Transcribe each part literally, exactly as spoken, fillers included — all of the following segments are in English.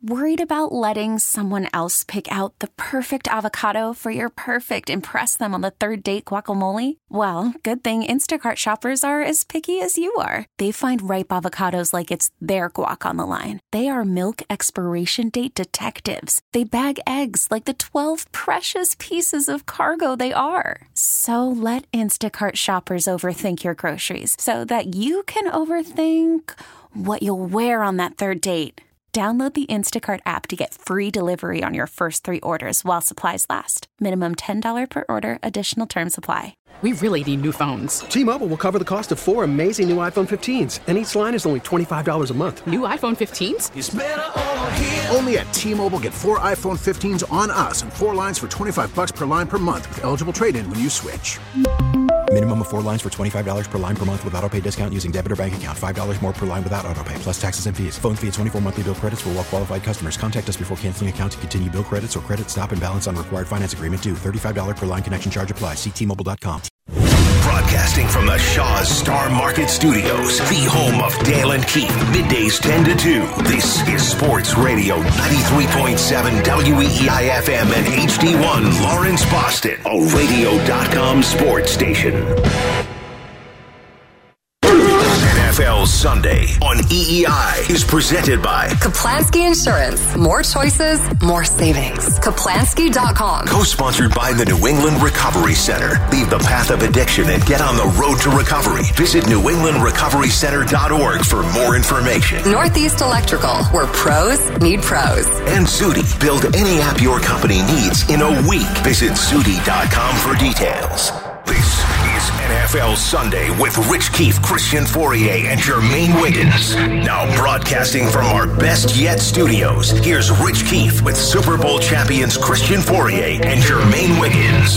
Worried about letting someone else pick out the perfect avocado for your perfect impress them on the third date guacamole? Well, good thing Instacart shoppers are as picky as you are. They find ripe avocados like it's their guac on the line. They are milk expiration date detectives. They bag eggs like the twelve precious pieces of cargo they are. So let Instacart shoppers overthink your groceries so that you can overthink what you'll wear on that third date. Download the Instacart app to get free delivery on your first three orders while supplies last. Minimum ten dollars per order. Additional terms apply. We really need new phones. T-Mobile will cover the cost of four amazing new iPhone fifteens, and each line is only twenty-five dollars a month. New iPhone fifteens? It's better over here. Only at T-Mobile, get four iPhone fifteens on us and four lines for twenty-five dollars per line per month with eligible trade-in when you switch. Minimum of four lines for twenty-five dollars per line per month with autopay discount using debit or bank account. five dollars more per line without autopay, plus taxes and fees. Phone fee at twenty-four monthly bill credits for well-qualified customers. Contact us before canceling account to continue bill credits or credit stop and balance on required finance agreement due. thirty-five dollars per line connection charge applies. See T Mobile dot com. Broadcasting from the Shaw's Star Market Studios, the home of Dale and Keith, middays ten to two. This is Sports Radio ninety-three point seven W E E I F M and H D one Lawrence, Boston, a radio dot com sports station. N F L Sunday on E E I is presented by Kaplansky Insurance. More choices, more savings. Kaplansky dot com. Co-sponsored by the New England Recovery Center. Leave the path of addiction and get on the road to recovery. Visit new england recovery center dot org for more information. Northeast Electrical, where pros need pros. And Zudi. Build any app your company needs in a week. Visit Zudi dot com for details. This is N F L Sunday with Rich Keefe, Christian Fourier, and Jermaine Wiggins. Now broadcasting from our best yet studios, here's Rich Keefe with Super Bowl champions Christian Fourier and Jermaine Wiggins.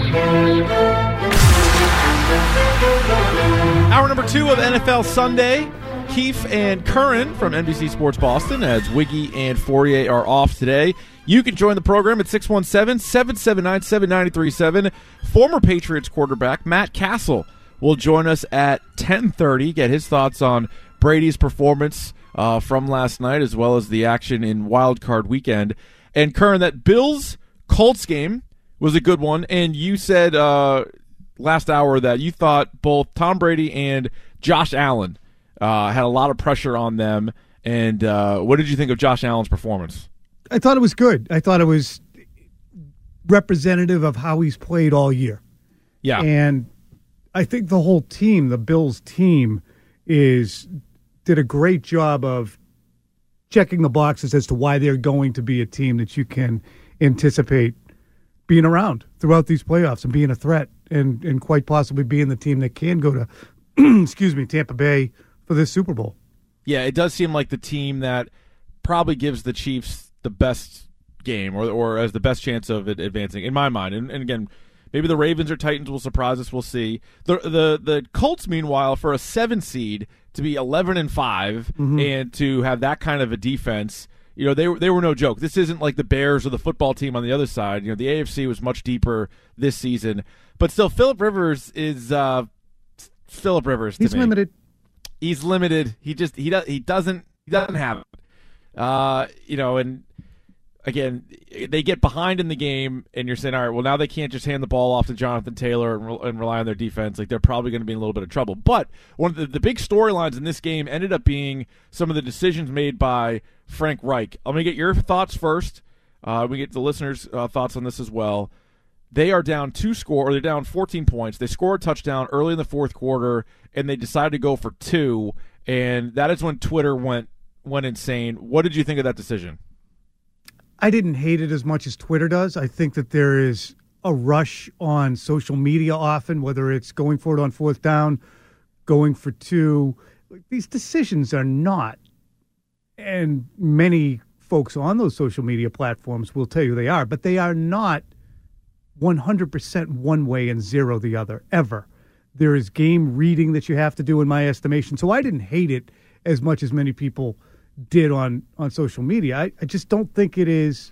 Hour number two of N F L Sunday. Keefe and Curran from N B C Sports Boston, as Wiggy and Fourier are off today. You can join the program at six one seven, seven seven nine, seven nine three seven. Former Patriots quarterback Matt Castle will join us at ten thirty, get his thoughts on Brady's performance uh, from last night, as well as the action in Wild Card Weekend. And Curran, that Bills-Colts game was a good one, and you said uh, last hour that you thought both Tom Brady and Josh Allen uh, had a lot of pressure on them. And uh, what did you think of Josh Allen's performance? I thought it was good. I thought it was representative of how he's played all year. Yeah. And I think the whole team, the Bills team, is did a great job of checking the boxes as to why they're going to be a team that you can anticipate being around throughout these playoffs and being a threat and, and quite possibly being the team that can go to, excuse me, Tampa Bay for this Super Bowl. Yeah, it does seem like the team that probably gives the Chiefs the best game or or as the best chance of it advancing, in my mind. And, and again, maybe the Ravens or Titans will surprise us. We'll see. The the the Colts, meanwhile, for a seven seed to be eleven and five mm-hmm. and to have that kind of a defense, you know, they were they were no joke. This isn't like the Bears or the football team on the other side. You know, the A F C was much deeper this season, but still, Phillip Rivers is uh, Phillip Rivers. To He's me. limited. He's limited. He just he does he doesn't he doesn't have it. Uh, you know, and again, they get behind in the game, and you're saying, all right, well, now they can't just hand the ball off to Jonathan Taylor and, re- and rely on their defense. Like, they're probably going to be in a little bit of trouble. But one of the, the big storylines in this game ended up being some of the decisions made by Frank Reich. Let me get your thoughts first. Uh, we get the listeners' uh, thoughts on this as well. They are down two score, or they're down fourteen points. They score a touchdown early in the fourth quarter, and they decided to go for two, and that is when Twitter went went insane. What did you think of that decision? I didn't hate it as much as Twitter does. I think that there is a rush on social media often, whether it's going for it on fourth down, going for two. These decisions are not, and many folks on those social media platforms will tell you they are, but they are not one hundred percent one way and zero the other, ever. There is game reading that you have to do, in my estimation. So I didn't hate it as much as many people did on, on social media. I, I just don't think it is.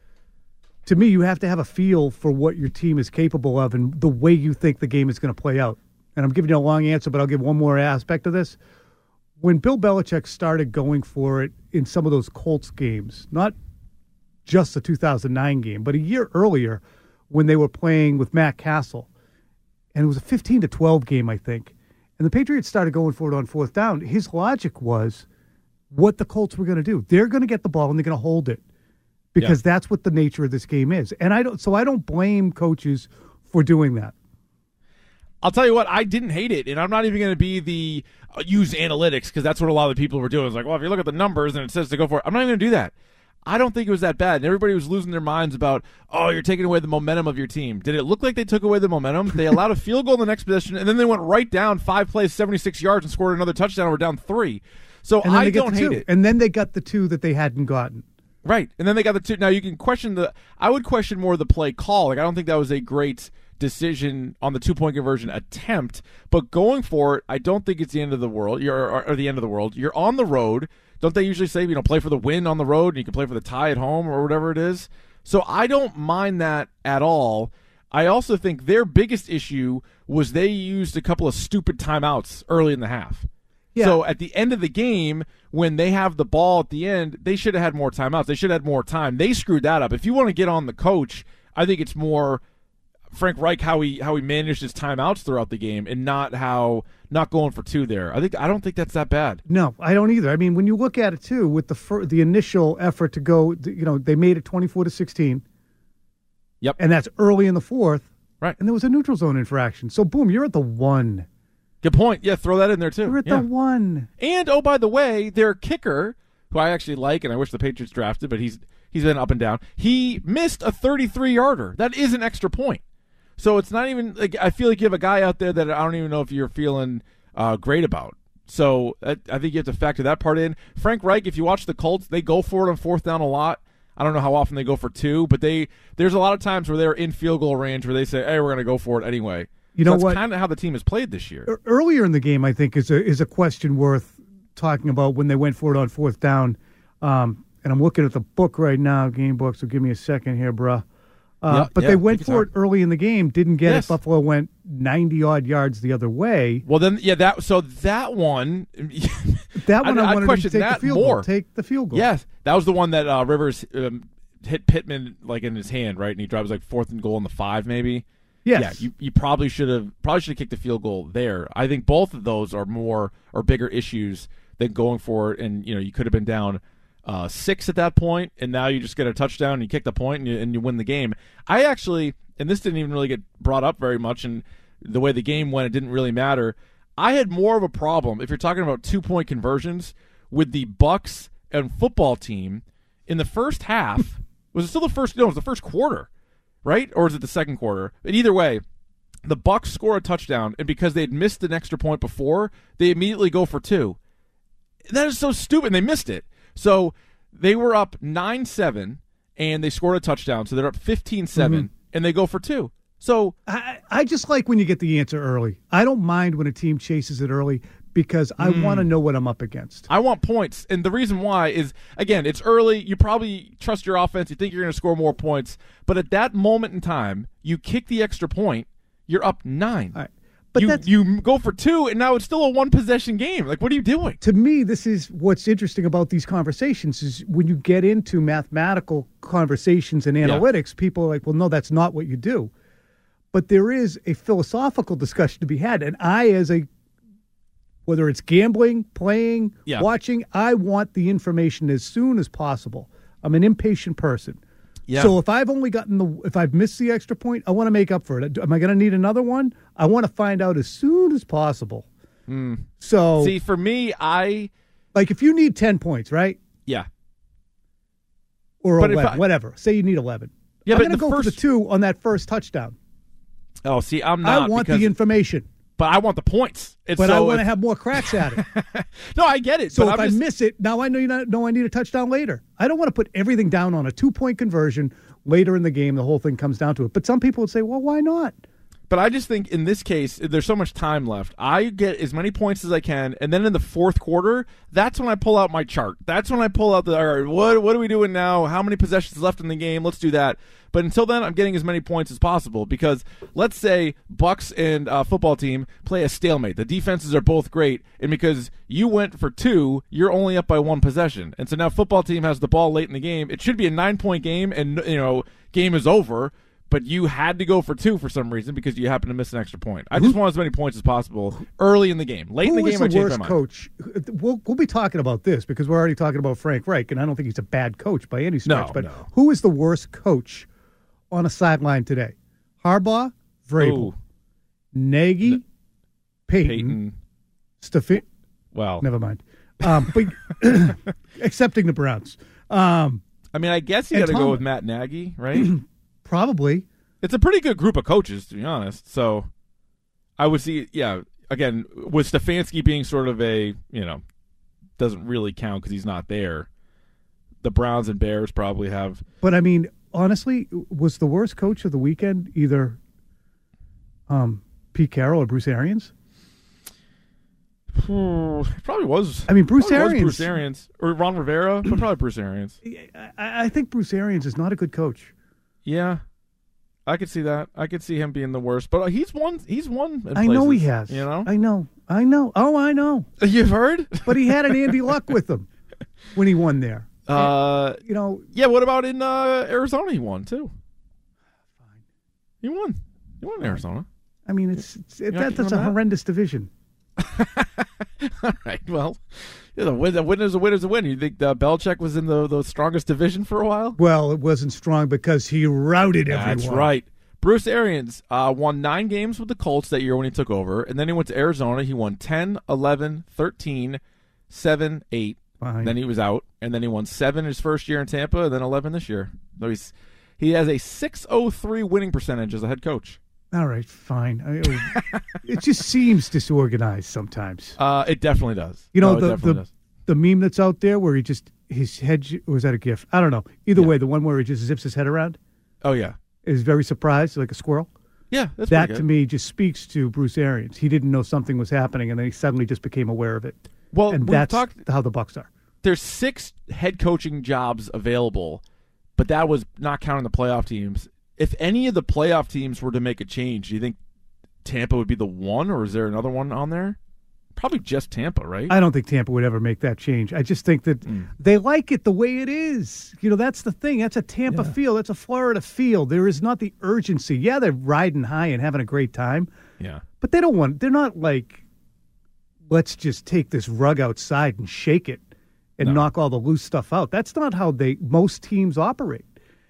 To me, you have to have a feel for what your team is capable of and the way you think the game is going to play out. And I'm giving you a long answer, but I'll give one more aspect of this. when Bill Belichick started going for it in some of those Colts games, not just the two thousand nine game, but a year earlier when they were playing with Matt Castle, and it was a fifteen to twelve game, I think, and the Patriots started going for it on fourth down, his logic was what the Colts were going to do. They're going to get the ball and they're going to hold it because yeah. that's what the nature of this game is. And I don't, so I don't blame coaches for doing that. I'll tell you what, I didn't hate it, and I'm not even going to be the uh, use analytics because that's what a lot of the people were doing. It's like, well, if you look at the numbers and it says to go for it, I'm not even going to do that. I don't think it was that bad. And everybody was losing their minds about, oh, you're taking away the momentum of your team. Did it look like they took away the momentum? They allowed a field goal in the next possession, and then they went right down five plays, seventy-six yards, and scored another touchdown. We're down three. So I don't hate it. And then they got the two that they hadn't gotten. Right. And then they got the two. Now, you can question the – I would question more the play call. Like, I don't think that was a great – decision on the two-point conversion attempt, but going for it, I don't think it's the end of the world. You're or, or the end of the world. You're on the road. Don't they usually say, you know, play for the win on the road, and you can play for the tie at home or whatever it is? So I don't mind that at all. I also think their biggest issue was they used a couple of stupid timeouts early in the half. Yeah. So at the end of the game, when they have the ball at the end, they should have had more timeouts. They should have had more time. They screwed that up. If you want to get on the coach, I think it's more Frank Reich how he how he managed his timeouts throughout the game and not how not going for two there. I think I don't think that's that bad. No, I don't either. I mean, when you look at it too, with the fir- the initial effort to go, you know, they made it twenty-four to sixteen. Yep, and that's early in the fourth. Right, and there was a neutral zone infraction. So boom, you're at the one. Good point. Yeah, throw that in there too. You're at yeah. the one. And oh, by the way, their kicker, who I actually like, and I wish the Patriots drafted, but he's he's been up and down. He missed a thirty-three yarder. That is an extra point. So it's not even like I feel like you have a guy out there that I don't even know if you're feeling uh, great about. So I, I think you have to factor that part in. Frank Reich, if you watch the Colts, they go for it on fourth down a lot. I don't know how often they go for two, but they there's a lot of times where they're in field goal range where they say, hey, we're going to go for it anyway. You know so that's what? kind of how the team has played this year. Earlier in the game, I think, is a, is a question worth talking about when they went for it on fourth down. Um, and I'm looking at the book right now, game book, so give me a second here, bruh. Uh, yeah, but yeah, they went for it early in the game, didn't get yes. it. Buffalo went ninety-odd yards the other way. Well, then, yeah, that so that one. that one I, I wanted to take that the field more. goal. Take the field goal. Yes, that was the one that uh, Rivers um, hit Pittman like in his hand, right? And he drives like fourth and goal in the five, maybe. Yes. Yeah, you, you probably should have probably should have kicked the field goal there. I think both of those are more or bigger issues than going for it. And you know, you could have been down Uh, six at that point, and now you just get a touchdown and you kick the point and you, and you win the game. I actually, and this didn't even really get brought up very much, and the way the game went, it didn't really matter. I had more of a problem, if you're talking about two-point conversions, with the Bucs and football team in the first half. Was it still the first? No, it was the first quarter, right? Or is it the second quarter? But either way, the Bucs score a touchdown, and because they had missed an extra point before, they immediately go for two. That is so stupid, and they missed it. So they were up nine seven, and they scored a touchdown. So they're up fifteen seven, mm-hmm. and they go for two. So I, I just like when you get the answer early. I don't mind when a team chases it early because I mm. want to know what I'm up against. I want points. And the reason why is, again, it's early. You probably trust your offense. You think you're going to score more points. But at that moment in time, you kick the extra point, you're up nine. All right. But you, that's, you go for two, and now it's still a one-possession game. Like, what are you doing? To me, this is what's interesting about these conversations is when you get into mathematical conversations and analytics, yeah. people are like, well, no, that's not what you do. But there is a philosophical discussion to be had. And I, as a, whether it's gambling, playing, yeah. watching, I want the information as soon as possible. I'm an impatient person. Yeah. So if I've only gotten the, if I've missed the extra point, I want to make up for it. Am I going to need another one? I want to find out as soon as possible. Mm. So see, for me, I like if you need ten points, right? Yeah. Or but eleven, I, whatever. Say you need eleven. Yeah, I'm but going to go first, for the two on that first touchdown. Oh, see, I'm not. I want because, the information. But I want the points. It's but so I want if, to have more cracks at it. No, I get it. So but if I'm I just, miss it, now I know you know I need a touchdown later. I don't want to put everything down on a two-point conversion later in the game. The whole thing comes down to it. But some people would say, well, why not? But I just think in this case, there's so much time left. I get as many points as I can, and then in the fourth quarter, that's when I pull out my chart. That's when I pull out the, all right, what, what are we doing now? How many possessions left in the game? Let's do that. But until then, I'm getting as many points as possible because let's say Bucks and uh, football team play a stalemate. The defenses are both great, and because you went for two, you're only up by one possession. And so now football team has the ball late in the game. It should be a nine-point game, and you know, game is over, but you had to go for two for some reason because you happened to miss an extra point. I just want as many points as possible early in the game. Late in the game, I changed my mind. Who was the worst coach? We'll, we'll be talking about this because we're already talking about Frank Reich, and I don't think he's a bad coach by any stretch. No, but no. Who is the worst coach on a sideline today? Harbaugh, Vrabel, Ooh. Nagy, N- Peyton, Peyton. Stefan. Well, never mind. Um, but accepting the Browns. Um, I mean, I guess you got to go with Matt Nagy, right? Probably. It's a pretty good group of coaches, to be honest. So I would see, yeah, again, with Stefanski being sort of a, you know, doesn't really count because he's not there. The Browns and Bears probably have. But, I mean, honestly, was the worst coach of the weekend either um, Pete Carroll or Bruce Arians? Probably was. I mean, Bruce Arians. Bruce Arians. Or Ron Rivera, but probably Bruce Arians. I, I think Bruce Arians is not a good coach. Yeah. I could see that. I could see him being the worst. But he's won. He's won in I places, know he has. You know? I know. I know. Oh, I know. You've heard? But he had an Andy Luck with him when he won there. Uh, and, you know. Yeah, what about in uh, Arizona? He won, too. Fine. He won. He won in Arizona. I mean, it's, it's it, that, that's a that? horrendous division. All right. Well, yeah, the win, the win is a win is a win. You think uh, Belichick was in the, the strongest division for a while? Well, it wasn't strong because he routed everyone. That's right. Bruce Arians uh, won nine games with the Colts that year when he took over, and then he went to Arizona. He won ten, eleven, thirteen, seven, eight. Fine. Then he was out, and then he won seven his first year in Tampa, and then eleven this year. So he's he has a six oh three winning percentage as a head coach. All right, fine. I mean, it just seems disorganized sometimes. Uh, it definitely does. You know, no, the the, does. the meme that's out there where he just, his head, or was that a GIF? I don't know. Either yeah. way, the one where he just zips his head around. Oh, yeah. Is very surprised, like a squirrel. Yeah, that's That, pretty good. to me, just speaks to Bruce Arians. He didn't know something was happening, and then he suddenly just became aware of it. Well, and that's talked, how the Bucs are. There's six head coaching jobs available, but that was not counting the playoff teams. If any of the playoff teams were to make a change, do you think Tampa would be the one, or is there another one on there? Probably just Tampa, right? I don't think Tampa would ever make that change. I just think that mm. they like it the way it is. You know, that's the thing. That's a Tampa yeah. field. That's a Florida field. There is not the urgency. Yeah, they're riding high and having a great time. Yeah. But they don't want, they're not like, let's just take this rug outside and shake it and no. knock all the loose stuff out. That's not how they most teams operate.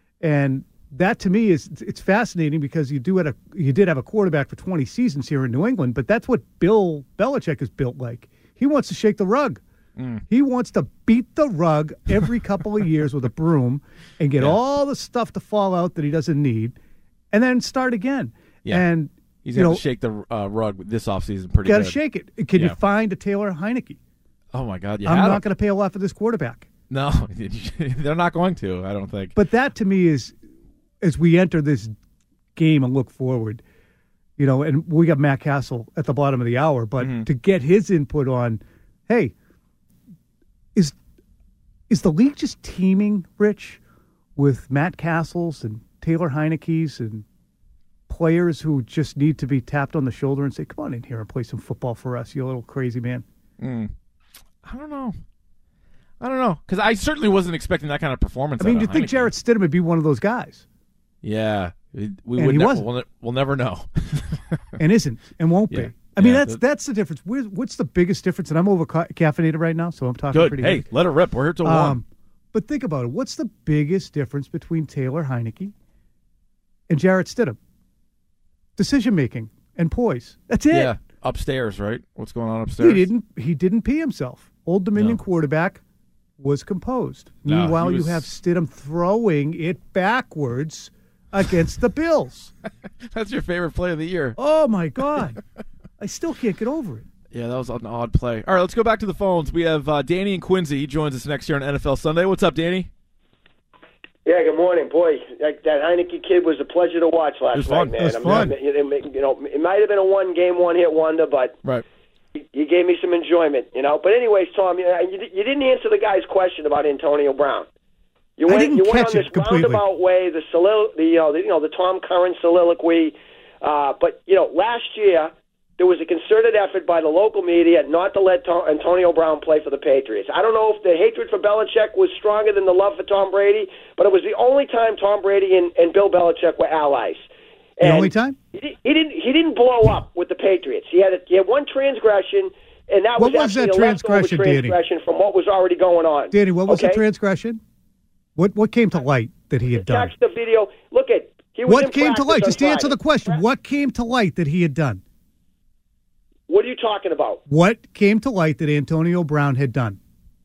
And that to me is it's fascinating because you do had a you did have a quarterback for twenty seasons here in New England, but that's what Bill Belichick is built like. He wants to shake the rug. Mm. He wants to beat the rug every couple of years with a broom and get yeah. all the stuff to fall out that he doesn't need, and then start again. Yeah. And he's going to shake the uh, rug this offseason pretty gotta good. Got to shake it. Can yeah. you find a Taylor Heineke? Oh my God! You I'm had not him. going to pay a lot for this quarterback. No, they're not going to. I don't think. But that to me is, as we enter this game and look forward, you know, and we got Matt Castle at the bottom of the hour, but mm-hmm. to get his input on, hey, is is the league just teeming, Rich, with Matt Castles and Taylor Heineke's and players who just need to be tapped on the shoulder and say, come on in here and play some football for us, you little crazy man? Mm. I don't know. I don't know, because I certainly wasn't expecting that kind of performance. I mean, out you of think Heineke. Jarrett Stidham would be one of those guys? Yeah, we, we and would. he Ne- wasn't. We'll, ne- we'll never know, and isn't, and won't yeah. be. I mean, yeah, that's the, that's the difference. Where's, what's the biggest difference? And I'm over ca- caffeinated right now, so I'm talking good. pretty Hey, good. let it rip. We're here till um, one. But think about it. What's the biggest difference between Taylor Heineke and Jarrett Stidham? Decision making and poise. That's it. Yeah, upstairs, right? What's going on upstairs? He didn't. He didn't pee himself. Old Dominion no. quarterback was composed. No, Meanwhile, was... you have Stidham throwing it backwards against the Bills. That's your favorite play of the year. Oh my God, I still can't get over it. Yeah, that was an odd play. All right, let's go back to the phones. We have uh, Danny and Quincy. He joins us next year on N F L Sunday. What's up, Danny? Yeah, good morning. Boy, that, that Heineke kid was a pleasure to watch last It was night, fun. man. It was I mean, fun. It, you know, it might have been a one-game, one-hit wonder, but right. he, he gave me some enjoyment, you know. But anyways, Tom, you, you, you didn't answer the guy's question about Antonio Brown. You went, I didn't you went catch on it this completely. roundabout way, the, solil- the, you know, the you know the Tom Curran soliloquy. Uh, but you know, last year there was a concerted effort by the local media not to let Tom, Antonio Brown play for the Patriots. I don't know if the hatred for Belichick was stronger than the love for Tom Brady, but it was the only time Tom Brady and, and Bill Belichick were allies. The And only time? He, he didn't. He didn't blow up with the Patriots. He had a, he had one transgression, and that What was, was actually that a leftover transgression, Danny? transgression from what was already going on. Danny, what was okay? the transgression? What what came to light that he had done? Text the video. Look at he was What in came to practice light? on Just answer the Friday. question. What came to light that he had done? What are you talking about? What came to light that Antonio Brown had done?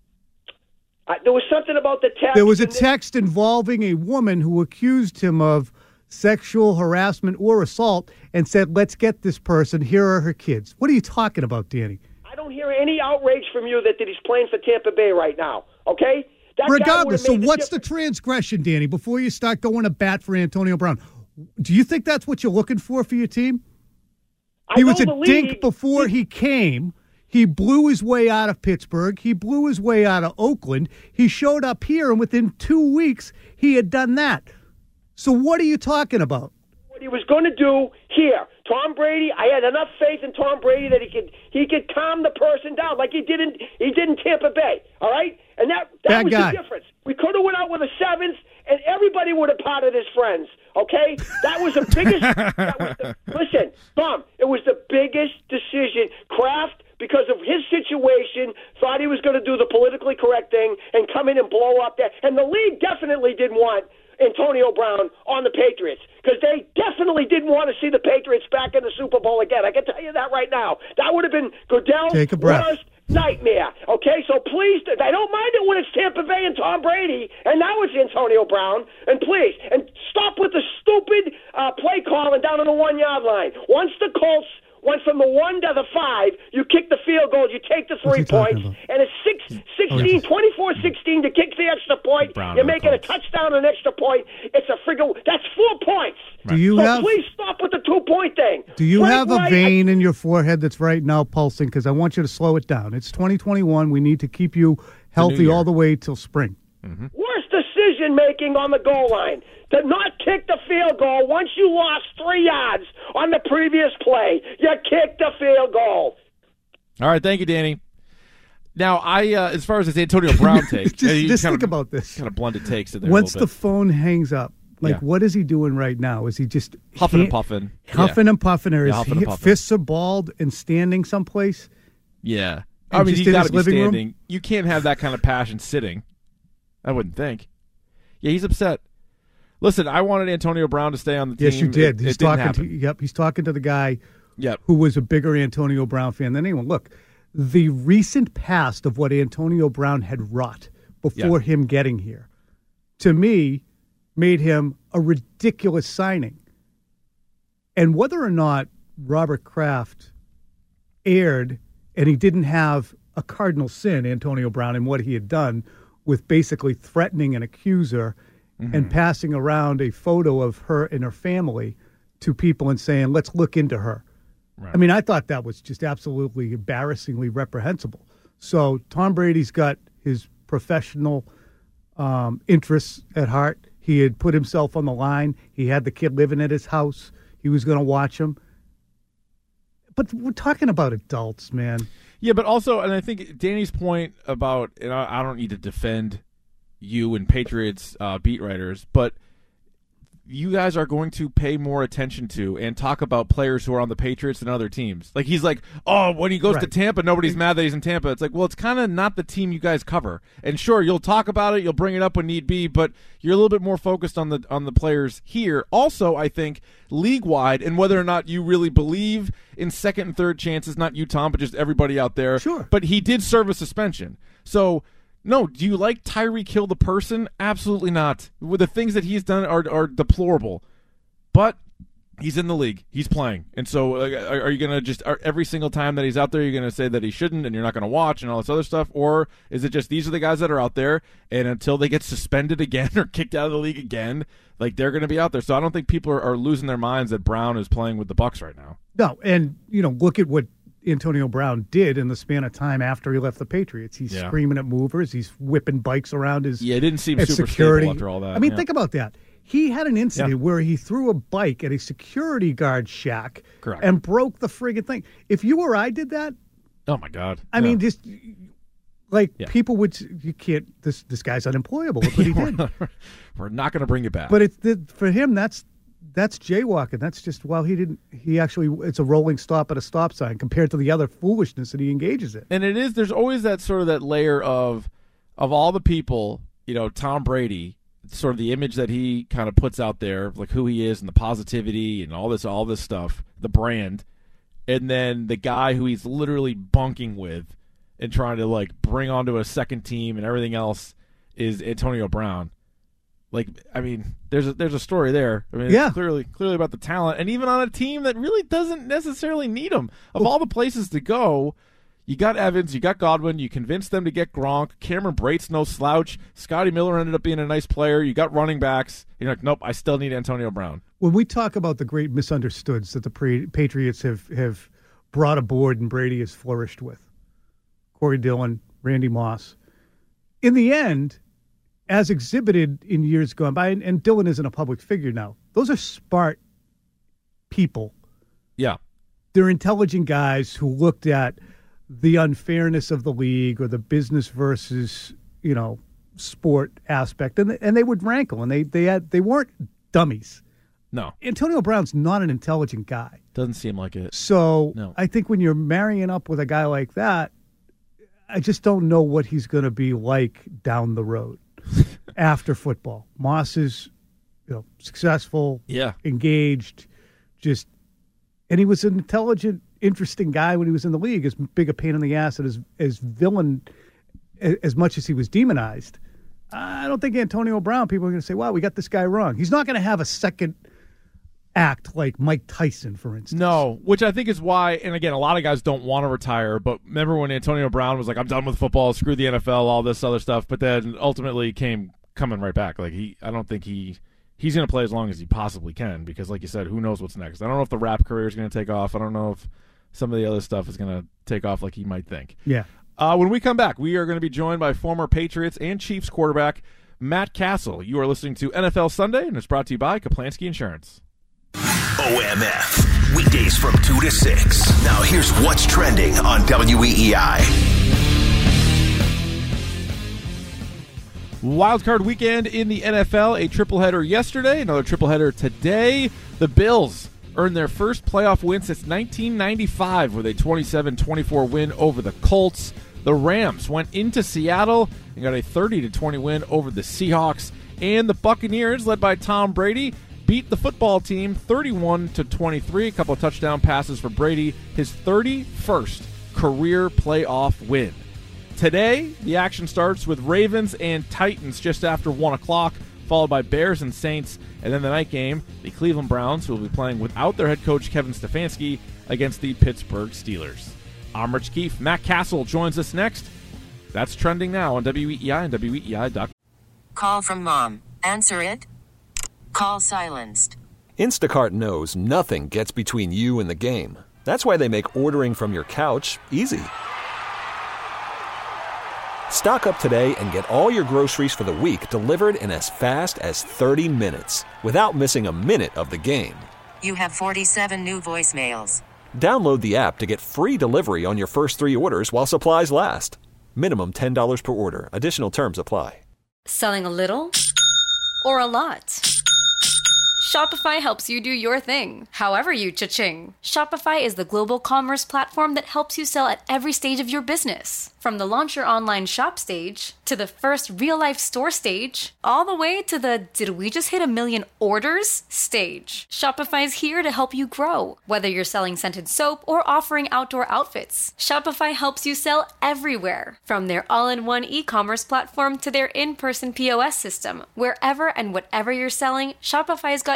I, there was something about the text. There was a and text involving a woman who accused him of sexual harassment or assault and said, let's get this person. Here are her kids. What are you talking about, Danny? I don't hear any outrage from you that, that he's playing for Tampa Bay right now. Okay. That guy Regardless, so would've made the what's the difference. transgression, Danny, before you start going to bat for Antonio Brown? Do you think that's what you're looking for for your team? I He was a know the dink league- before he came. He blew his way out of Pittsburgh. He blew his way out of Oakland. He showed up here, and within two weeks, he had done that. So what are you talking about? What he was going to do here. Tom Brady, I had enough faith in Tom Brady that he could he could calm the person down like he did in, he did in Tampa Bay, all right? And that, that Bad was guy. the difference. We could have went out with a seventh, and everybody would have potted his friends, okay? That was the biggest that was the, listen, Tom, it was the biggest decision. Kraft, because of his situation, thought he was going to do the politically correct thing and come in and blow up that. And the league definitely didn't want Antonio Brown on the Patriots because they definitely didn't want to see the Patriots back in the Super Bowl again. I can tell you that right now. That would have been Goodell's Take a breath. worst nightmare. Okay, so please, I don't mind it when it's Tampa Bay and Tom Brady, and now it's Antonio Brown. And please, and stop with the stupid uh, play calling down on the one-yard line. Once the Colts went from the one to the five, you kick the field goal, you take the three he talking points, about? and it's six, sixteen, twenty-four sixteen to kick the extra point. Brown You're and the making a Colts. touchdown and an extra point. It's a friggin' that's four points. Do you so have please stop with the two-point thing. Do you Frank have a Wright, vein in your forehead that's right now pulsing? Because I want you to slow it down. It's twenty twenty-one. We need to keep you healthy year. all the way till spring. Worst decision making on the goal line to not kick the field goal once you lost three yards on the previous play. You kicked the field goal. All right, thank you, Danny. Now, I uh, as far as this Antonio Brown take, Just, uh, you just kind think of, about this. kind of blunted takes in there. Once a the little bit. phone hangs up, like Yeah. what is he doing right now? Is he just Huffing and hand- puffing. huffing Yeah. and puffing, or Yeah, his huffing and hi- puffing. fists are balled and standing someplace? Yeah. And I mean, just he's in got his to be living room? standing. You can't have that kind of passion sitting. I wouldn't think. Yeah, he's upset. Listen, I wanted Antonio Brown to stay on the team. Yes, you did. It, he's it didn't talking happen. to yep. He's talking to the guy Yep. who was a bigger Antonio Brown fan than anyone. Look, the recent past of what Antonio Brown had wrought before Yeah. him getting here, to me, made him a ridiculous signing. And whether or not Robert Kraft aired and he didn't have a cardinal sin, Antonio Brown, in what he had done with basically threatening an accuser Mm-hmm. and passing around a photo of her and her family to people and saying, let's look into her. Right. I mean, I thought that was just absolutely embarrassingly reprehensible. So Tom Brady's got his professional um, interests at heart. He had put himself on the line. He had the kid living at his house. He was going to watch him. But we're talking about adults, man. Yeah, but also, and I think Danny's point about, and I, I don't need to defend you and Patriots uh, beat writers, but you guys are going to pay more attention to and talk about players who are on the Patriots than other teams. Like, he's like, oh, when he goes to Right. Tampa, nobody's mad that he's in Tampa. It's like, well, it's kind of not the team you guys cover. And sure, you'll talk about it, you'll bring it up when need be, but you're a little bit more focused on the on the players here. Also, I think league-wide, and whether or not you really believe in second and third chances, not you, Tom, but just everybody out there. Sure. But he did serve a suspension. So, no, do you like Tyreek Hill the person? Absolutely not. With the things that he's done are are deplorable. But He's in the league. He's playing. And so uh, are, are you going to just are, every single time that he's out there, you're going to say that he shouldn't and you're not going to watch and all this other stuff? Or is it just these are the guys that are out there, and until they get suspended again or kicked out of the league again, like they're going to be out there? So I don't think people are, are losing their minds that Brown is playing with the Bucs right now. No, and, you know, look at what Antonio Brown did in the span of time after he left the Patriots. He's yeah. screaming at movers. He's whipping bikes around his Yeah, it didn't seem super security. stable after all that. I mean, yeah. think about that. He had an incident yeah. where he threw a bike at a security guard shack Correct. and broke the friggin' thing. If you or I did that, oh my God! I yeah. mean, just like yeah. people would, you can't. This this guy's unemployable. Look what he did. We're not going to bring it back. But it's for him. That's that's jaywalking. That's just well, he didn't. He actually, it's a rolling stop at a stop sign compared to the other foolishness that he engages in. And it is. There's always that sort of that layer of of all the people. You know, Tom Brady. Sort of the image that he kind of puts out there, like who he is and the positivity and all this, all this stuff, the brand, and then the guy who he's literally bunking with and trying to like bring onto a second team and everything else is Antonio Brown. Like, I mean, there's a, there's a story there. I mean, yeah. it's clearly clearly about the talent, and even on a team that really doesn't necessarily need him. Of all the places to go. You got Evans, you got Godwin, you convinced them to get Gronk. Cameron Brate's no slouch. Scotty Miller ended up being a nice player. You got running backs. You're like, nope, I still need Antonio Brown. When we talk about the great misunderstoods that the pre- Patriots have, have brought aboard and Brady has flourished with, Corey Dillon, Randy Moss, in the end, as exhibited in years gone by, and, and Dillon isn't a public figure now, those are smart people. Yeah. They're intelligent guys who looked at the unfairness of the league or the business versus, you know, sport aspect, and and they would rankle, and they they had they weren't dummies. No, Antonio Brown's not an intelligent guy. Doesn't seem like it. So no. I think when you're marrying up with a guy like that, I just don't know what he's going to be like down the road after football. Moss is, you know, successful, yeah, engaged, just, and he was an intelligent, interesting guy when he was in the league, as big a pain in the ass and as, as villain as much as he was demonized. I don't think Antonio Brown, people are going to say, wow, we got this guy wrong. He's not going to have a second act like Mike Tyson, for instance. No, which I think is why, and again, a lot of guys don't want to retire, but remember when Antonio Brown was like, I'm done with football, screw the N F L, all this other stuff, but then ultimately came coming right back. Like, he, I don't think he... He's going to play as long as he possibly can because, like you said, who knows what's next. I don't know if the rap career is going to take off. I don't know if some of the other stuff is going to take off like he might think. Yeah. Uh, when we come back, we are going to be joined by former Patriots and Chiefs quarterback Matt Castle. You are listening to N F L Sunday, and it's brought to you by Kaplansky Insurance. O M F, weekdays from two to six. Now here's what's trending on W E E I. Wildcard weekend in the N F L, a tripleheader yesterday, another tripleheader today. The Bills earned their first playoff win since nineteen ninety-five with a twenty-seven twenty-four win over the Colts. The Rams went into Seattle and got a thirty to twenty win over the Seahawks. And the Buccaneers, led by Tom Brady, beat the football team thirty-one to twenty-three. A couple of touchdown passes for Brady, his thirty-first career playoff win. Today, the action starts with Ravens and Titans just after one o'clock, followed by Bears and Saints. And then the night game, the Cleveland Browns, who will be playing without their head coach Kevin Stefanski, against the Pittsburgh Steelers. I'm Rich Keefe. Matt Castle joins us next. That's trending now on W E E I and W E E I dot com. Call from mom. Answer it. Call silenced. Instacart knows nothing gets between you and the game. That's why they make ordering from your couch easy. Stock up today and get all your groceries for the week delivered in as fast as thirty minutes without missing a minute of the game. You have forty-seven new voicemails. Download the app to get free delivery on your first three orders while supplies last. Minimum ten dollars per order. Additional terms apply. Selling a little or a lot? Shopify helps you do your thing, however you cha-ching. Shopify is the global commerce platform that helps you sell at every stage of your business. From the launch your online shop stage, to the first real-life store stage, all the way to the did we just hit a million orders stage. Shopify's here to help you grow. Whether you're selling scented soap or offering outdoor outfits, Shopify helps you sell everywhere. From their all-in-one e-commerce platform to their in-person P O S system, wherever and whatever you're selling, Shopify's got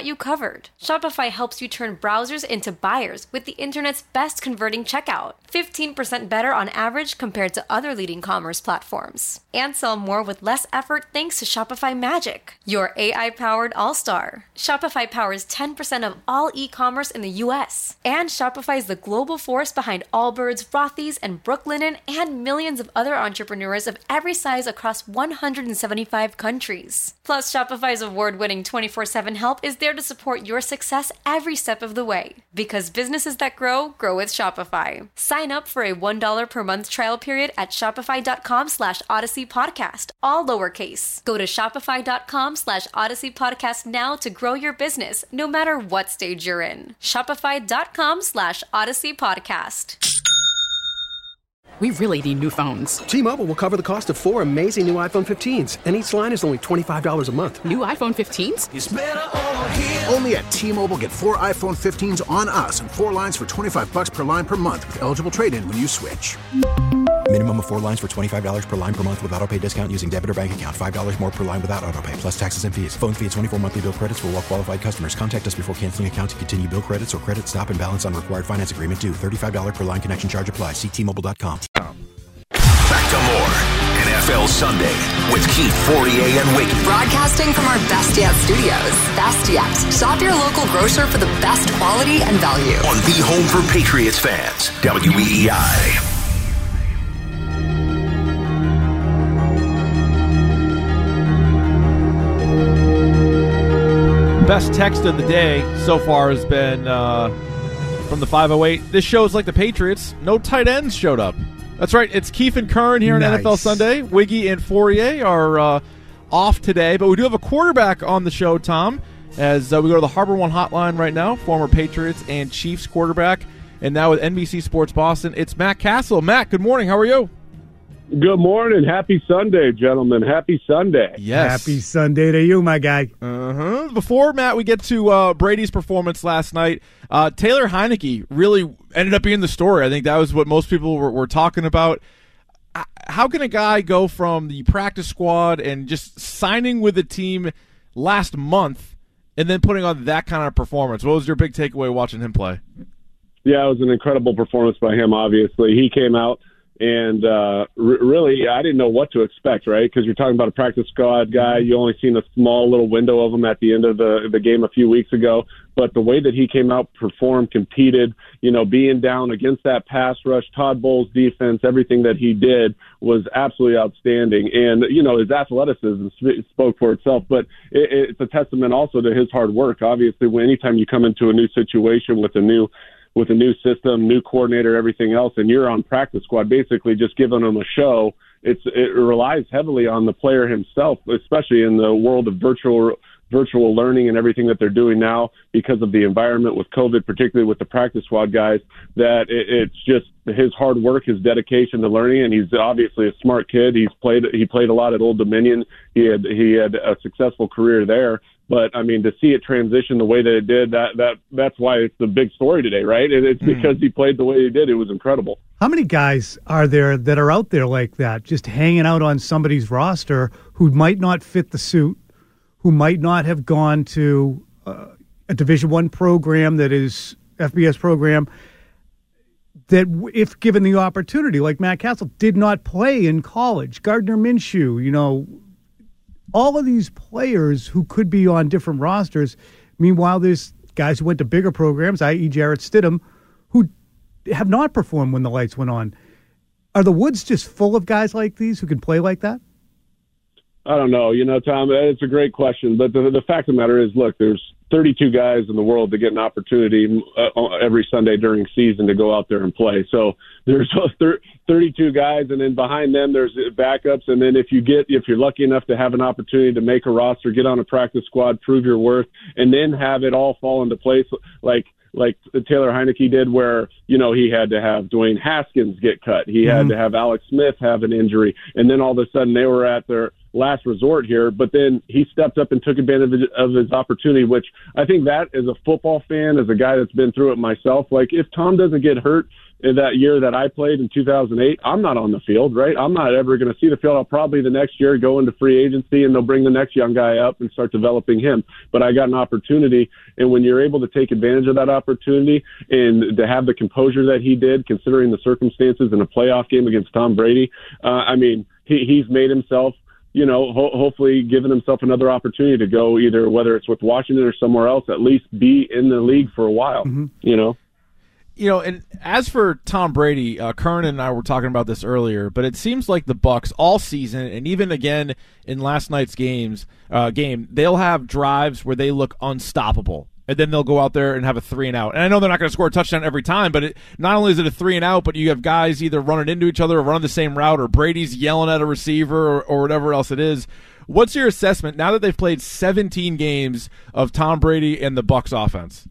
got you covered. Shopify helps you turn browsers into buyers with the internet's best converting checkout. fifteen percent better on average compared to other leading commerce platforms. And sell more with less effort thanks to Shopify Magic, your A I-powered all-star. Shopify powers ten percent of all e-commerce in the U S. And Shopify is the global force behind Allbirds, Rothy's, and Brooklinen, and millions of other entrepreneurs of every size across one hundred seventy-five countries. Plus, Shopify's award-winning twenty-four seven help is there to support your success every step of the way. Because businesses that grow, grow with Shopify. Sign up for a one dollar per month trial period at shopify.com slash Odyssey Podcast, all lowercase. Go to shopify.com slash Odyssey Podcast now to grow your business, no matter what stage you're in. Shopify.com slash Odyssey Podcast. We really need new phones. T-Mobile will cover the cost of four amazing new iPhone fifteens, and each line is only twenty-five dollars a month. New iPhone fifteens? It's better over here. Only at T-Mobile, get four iPhone fifteens on us and four lines for twenty-five bucks per line per month with eligible trade-in when you switch. Minimum of four lines for twenty-five dollars per line per month with autopay discount using debit or bank account. five dollars more per line without autopay, plus taxes and fees. Phone fee at twenty-four monthly bill credits for well-qualified customers. Contact us before canceling account to continue bill credits or credit stop and balance on required finance agreement due. thirty-five dollars per line connection charge applies. See T Mobile dot com. Back to more N F L Sunday with Keith Fourier and Wiggy. Broadcasting from our Best Yet studios. Best Yet. Shop your local grocer for the best quality and value. On the home for Patriots fans, W E E I. Best text of the day so far has been uh, from the five oh eight. This show's like the Patriots. No tight ends showed up. That's right. It's Keith and Curran here Nice. on N F L Sunday. Wiggy and Fourier are uh, off today, but we do have a quarterback on the show, Tom, as uh, we go to the Harbor One hotline right now, former Patriots and Chiefs quarterback, and now with N B C Sports Boston, it's Matt Castle. Matt, good morning. How are you? Good morning. Happy Sunday, gentlemen. Happy Sunday. Yes. Happy Sunday to you, my guy. Uh-huh. Before, Matt, we get to uh, Brady's performance last night, uh, Taylor Heineke really ended up being the story. I think that was what most people were, were talking about. How can a guy go from the practice squad and just signing with the team last month and then putting on that kind of performance? What was your big takeaway watching him play? Yeah, it was an incredible performance by him, obviously. He came out. And uh, r- really, I didn't know what to expect, right? Because you're talking about a practice squad guy. You only seen a small little window of him at the end of the the game a few weeks ago. But the way that he came out, performed, competed, you know, being down against that pass rush, Todd Bowles' defense, everything that he did was absolutely outstanding. And, you know, his athleticism sp- spoke for itself. But it, it's a testament also to his hard work. Obviously, when anytime you come into a new situation with a new with a new system, new coordinator, everything else, and you're on practice squad, basically just giving them a show, it's it relies heavily on the player himself, especially in the world of virtual virtual learning and everything that they're doing now because of the environment with COVID, particularly with the practice squad guys, that it, it's just his hard work, his dedication to learning, and he's obviously a smart kid. He's played he played a lot at Old Dominion. He had he had a successful career there. But, I mean, to see it transition the way that it did, that that that's why it's the big story today, right? And it's because he played the way he did. It was incredible. How many guys are there that are out there like that, just hanging out on somebody's roster who might not fit the suit, who might not have gone to uh, a Division One program that is F B S program, that if given the opportunity, like Matt Castle, did not play in college, Gardner Minshew, you know, all of these players who could be on different rosters. Meanwhile, there's guys who went to bigger programs, that is. Jarrett Stidham, who have not performed when the lights went on. Are the Woods just full of guys like these who can play like that? I don't know. You know, Tom, it's a great question. But the, the fact of the matter is, look, there's thirty-two guys in the world that get an opportunity uh, every Sunday during season to go out there and play. So there's thirty-two guys, and then behind them there's backups. And then if you get, if you're lucky enough to have an opportunity to make a roster, get on a practice squad, prove your worth, and then have it all fall into place, like like Taylor Heineke did, where, you know, he had to have Dwayne Haskins get cut. He mm-hmm. had to have Alex Smith have an injury. And then all of a sudden they were at their last resort here, but then he stepped up and took advantage of his opportunity, which I think that as a football fan, as a guy that's been through it myself, like if Tom doesn't get hurt in that year that I played in two thousand eight, I'm not on the field, right? I'm not ever going to see the field. I'll probably the next year go into free agency and they'll bring the next young guy up and start developing him. But I got an opportunity, and when you're able to take advantage of that opportunity and to have the composure that he did, considering the circumstances in a playoff game against Tom Brady, uh, I mean, he, he's made himself, you know, ho- hopefully given himself another opportunity to go either, whether it's with Washington or somewhere else, at least be in the league for a while, mm-hmm. you know? You know, and as for Tom Brady, uh, Curran and I were talking about this earlier, but it seems like the Bucs all season, and even again in last night's games uh, game, they'll have drives where they look unstoppable, and then they'll go out there and have a three and out. And I know they're not going to score a touchdown every time, but it, not only is it a three and out, but you have guys either running into each other or running the same route, or Brady's yelling at a receiver, or, or whatever else it is. What's your assessment now that they've played seventeen games of Tom Brady and the Bucs offense?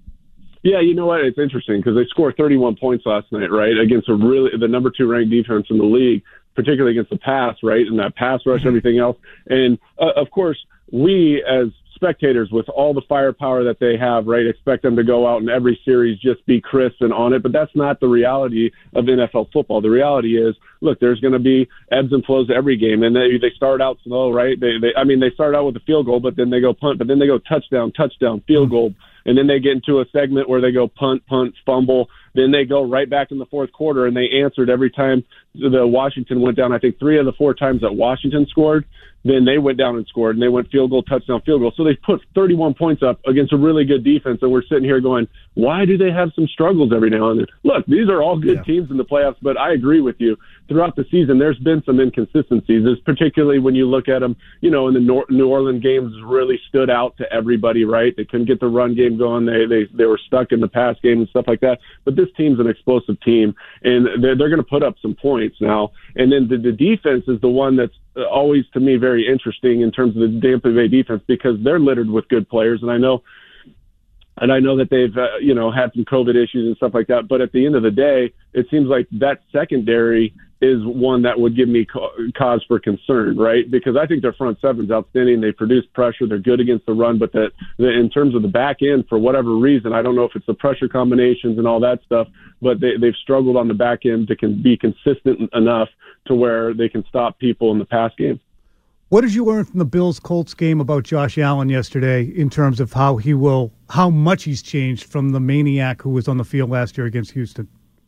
Yeah, you know what? It's interesting because they scored thirty-one points last night, right, against a really the number two ranked defense in the league, particularly against the pass, right, and that pass rush, everything else. And uh, of course, we as spectators, with all the firepower that they have, right, expect them to go out in every series just be crisp and on it. But that's not the reality of N F L football. The reality is, look, there's going to be ebbs and flows every game, and they they start out slow, right? They they I mean they start out with a field goal, but then they go punt, but then they go touchdown, touchdown, field goal. And then they get into a segment where they go punt, punt, fumble. Then they go right back in the fourth quarter, and they answered every time the Washington went down. I think three of the four times that Washington scored, then they went down and scored, and they went field goal, touchdown, field goal. So they put thirty-one points up against a really good defense, and we're sitting here going, why do they have some struggles every now and then? Look, these are all good yeah. teams in the playoffs, but I agree with you. Throughout the season, there's been some inconsistencies, there's particularly when you look at them, you know, in the Nor- New Orleans games really stood out to everybody, right? They couldn't get the run game going. They they they were stuck in the pass game and stuff like that. But this team's an explosive team, and they're, they're going to put up some points now. And then the, the defense is the one that's always, to me, very interesting in terms of the Tampa Bay defense because they're littered with good players. And I know And I know that they've, uh, you know, had some COVID issues and stuff like that. But at the end of the day, it seems like that secondary is one that would give me cause for concern, right? Because I think their front seven's outstanding. They produce pressure. They're good against the run. But that in terms of the back end, for whatever reason, I don't know if it's the pressure combinations and all that stuff, but they, they've struggled on the back end to can be consistent enough to where they can stop people in the pass game. What did you learn from the Bills-Colts game about Josh Allen yesterday in terms of how he will, how much he's changed from the maniac who was on the field last year against Houston?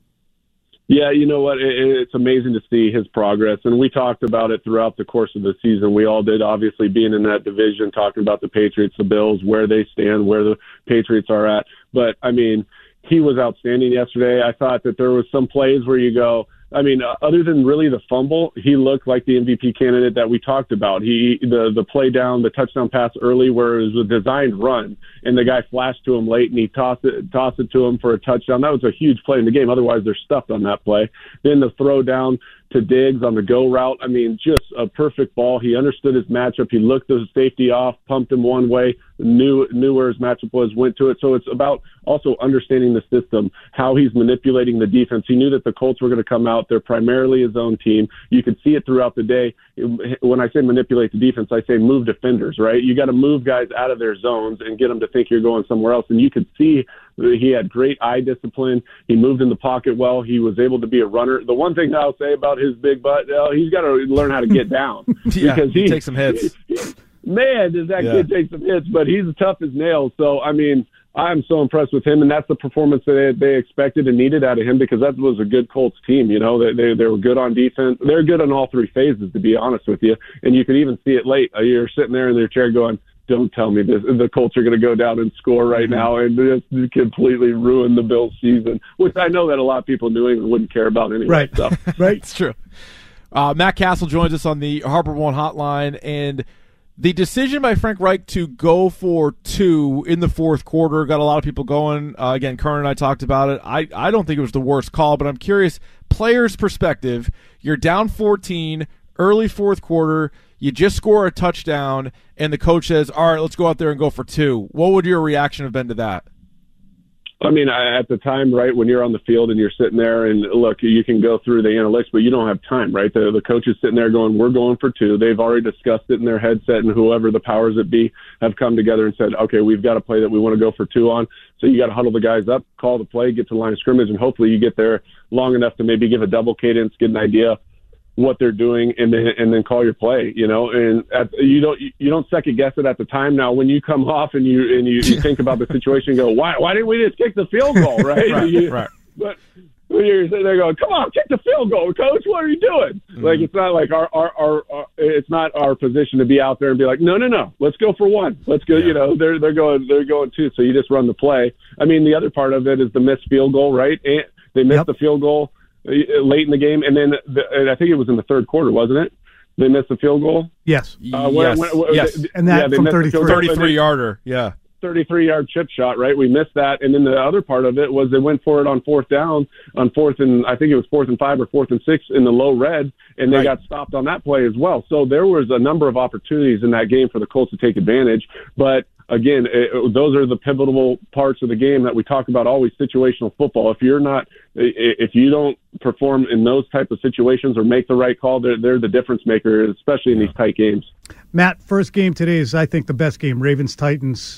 Yeah, you know what? It, it's amazing to see his progress. And we talked about it throughout the course of the season. We all did, obviously, being in that division, talking about the Patriots, the Bills, where they stand, where the Patriots are at. But, I mean, he was outstanding yesterday. I thought that there was some plays where you go, I mean, other than really the fumble, he looked like the M V P candidate that we talked about. He the the play down, the touchdown pass early where it was a designed run, and the guy flashed to him late, and he tossed it tossed it to him for a touchdown. That was a huge play in the game. Otherwise, they're stuffed on that play. Then the throw down to Diggs on the go route. I mean, just a perfect ball. He understood his matchup. He looked the safety off, pumped him one way, knew knew where his matchup was, went to it. So it's about also understanding the system, how he's manipulating the defense. He knew that the Colts were going to come out. They're primarily his own team. You could see it throughout the day. When I say manipulate the defense, I say move defenders, right? You got to move guys out of their zones and get them to think you're going somewhere else. And you could see he had great eye discipline. He moved in the pocket well. He was able to be a runner. The one thing I'll say about his big butt, uh, he's got to learn how to get down. yeah, because he, he takes some hits. He, he, man, does that yeah. kid take some hits, but he's tough as nails. So, I mean, I'm so impressed with him, and that's the performance that they, they expected and needed out of him because that was a good Colts team. You know, they, they they were good on defense. They're good on all three phases, to be honest with you. And you could even see it late. You're sitting there in their chair going, don't tell me this, the Colts are going to go down and score right now and just completely ruin the Bills' season, which I know that a lot of people in New England wouldn't care about anyway. Right, so. right. It's true. Uh, Matt Castle joins us on the Harbor One hotline, and the decision by Frank Reich to go for two in the fourth quarter got a lot of people going. Uh, again, Curran and I talked about it. I, I don't think it was the worst call, but I'm curious, players' perspective, you're down fourteen, early fourth quarter, you just score a touchdown, and the coach says, all right, let's go out there and go for two. What would your reaction have been to that? I mean, I, at the time, right, when you're on the field and you're sitting there and, look, you can go through the analytics, but you don't have time, right? The, the coach is sitting there going, we're going for two. They've already discussed it in their headset, and whoever the powers that be have come together and said, okay, we've got a play that we want to go for two on. So you got to huddle the guys up, call the play, get to the line of scrimmage, and hopefully you get there long enough to maybe give a double cadence, get an idea what they're doing, and then and then call your play, you know, and at, you don't you don't second guess it at the time. Now, when you come off and you and you, you think about the situation, and go, why why didn't we just kick the field goal, right? right, you, right. But when you're sitting there going, come on, kick the field goal, coach. What are you doing? Mm-hmm. Like it's not like our, our our our it's not our position to be out there and be like, no no no, let's go for one, let's go. Yeah. You know, they're they're going they're going two. So you just run the play. I mean, the other part of it is the missed field goal, right? And they missed yep. the field goal late in the game, and then the, and I think it was in the third quarter, wasn't it? They missed the field goal. Yes, uh, when, yes, when, when, yes. They, and that yeah, from thirty-three, thirty-three yarder, yeah, thirty-three yard chip shot, right? We missed that, and then the other part of it was they went for it on fourth down, on fourth and I think it was fourth and five or fourth and six in the low red, and they right. got stopped on that play as well. So there was a number of opportunities in that game for the Colts to take advantage, but. Again, it, those are the pivotal parts of the game that we talk about always, situational football. If you're not, if you don't perform in those type of situations or make the right call, they're, they're the difference maker, especially in yeah. these tight games. Matt, first game today is, I think, the best game, Ravens-Titans.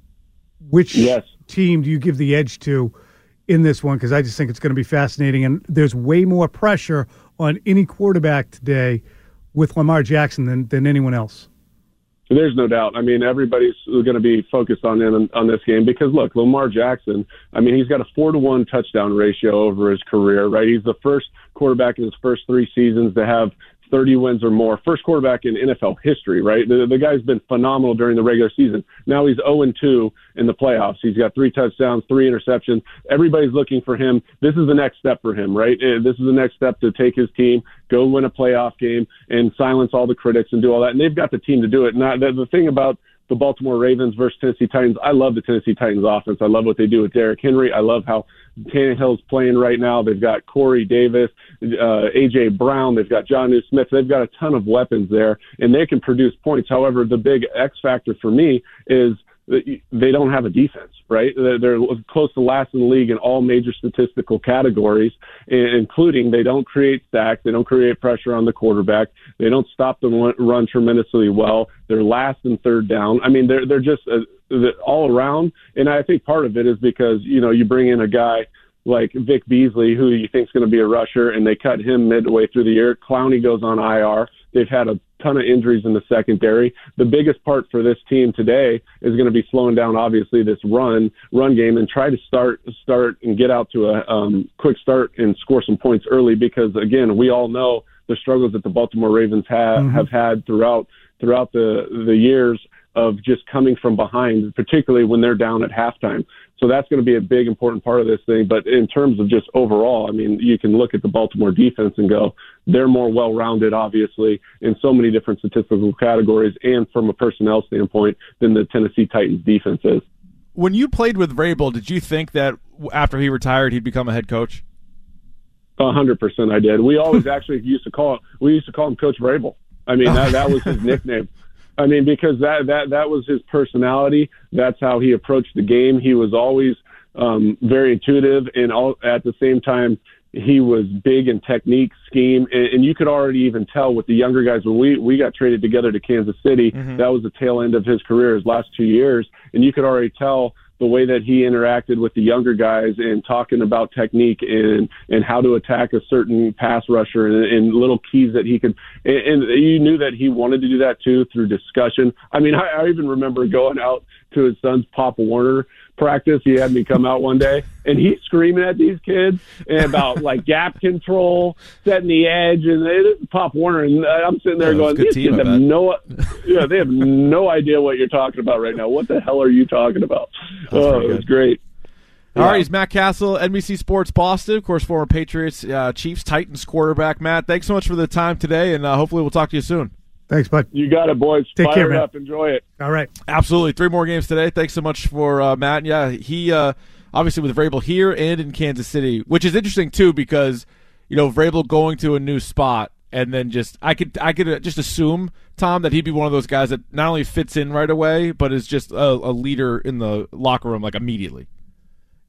Which yes. team do you give the edge to in this one? Because I just think it's going to be fascinating, and there's way more pressure on any quarterback today with Lamar Jackson than, than anyone else. There's no doubt. I mean, everybody's going to be focused on him on this game because, look, Lamar Jackson, I mean, he's got a four to one touchdown ratio over his career, right? He's the first quarterback in his first three seasons to have thirty wins or more. First quarterback in N F L history, right? The, the guy's been phenomenal during the regular season. Now he's oh and two in the playoffs. He's got three touchdowns, three interceptions. Everybody's looking for him. This is the next step for him, right? This is the next step to take his team, go win a playoff game, and silence all the critics and do all that. And they've got the team to do it. Now, the, the thing about the Baltimore Ravens versus Tennessee Titans, I love the Tennessee Titans offense. I love what they do with Derrick Henry. I love how Tannehill's playing right now. They've got Corey Davis, uh, A J Brown. They've got Jonnu Smith. They've got a ton of weapons there, and they can produce points. However, the big X factor for me is they don't have a defense, right? They're close to last in the league in all major statistical categories, including they don't create sacks, they don't create pressure on the quarterback, they don't stop the run tremendously well. They're last in third down. I mean, they're they're just uh, all around, and I think part of it is because you know you bring in a guy like Vic Beasley, who you think is going to be a rusher, and they cut him midway through the year. Clowney goes on I R. They've had a ton of injuries in the secondary. The biggest part for this team today is going to be slowing down, obviously, this run run game and try to start start and get out to a um, quick start and score some points early because, again, we all know the struggles that the Baltimore Ravens have, mm-hmm. have had throughout throughout the, the years of just coming from behind, particularly when they're down at halftime. So that's going to be a big, important part of this thing. But in terms of just overall, I mean, you can look at the Baltimore defense and go, they're more well-rounded, obviously, in so many different statistical categories and from a personnel standpoint than the Tennessee Titans defense is. When you played with Vrabel, did you think that after he retired, he'd become a head coach? A hundred percent I did. We always actually used to call we used to call him Coach Vrabel. I mean, that, that was his nickname. I mean, because that, that, that was his personality. That's how he approached the game. He was always um, very intuitive, and all, at the same time, he was big in technique, scheme, and, and you could already even tell with the younger guys when we, we got traded together to Kansas City. Mm-hmm. That was the tail end of his career, his last two years, and you could already tell the way that he interacted with the younger guys and talking about technique and, and how to attack a certain pass rusher and, and little keys that he could, and, and you knew that he wanted to do that too through discussion. I mean, I, I even remember going out to his son's Pop Warner practice. He had me come out one day and he's screaming at these kids about like gap control, setting the edge, and they, Pop Warner, and I'm sitting there yeah, going, these kids have no, yeah, they have no idea what you're talking about right now. What the hell are you talking about? Oh, it was great. All yeah. right, he's Matt Castle, N B C Sports Boston, of course, former Patriots, uh, Chiefs, Titans quarterback. Matt, thanks so much for the time today, and uh, hopefully we'll talk to you soon. Thanks, bud. You got it, boys. Take Fire care, man. up. Enjoy it. All right. Absolutely. Three more games today. Thanks so much for uh, Matt. And yeah, he uh, obviously with Vrabel here and in Kansas City, which is interesting too because you know Vrabel going to a new spot and then just I could I could just assume Tom that he'd be one of those guys that not only fits in right away but is just a, a leader in the locker room like immediately.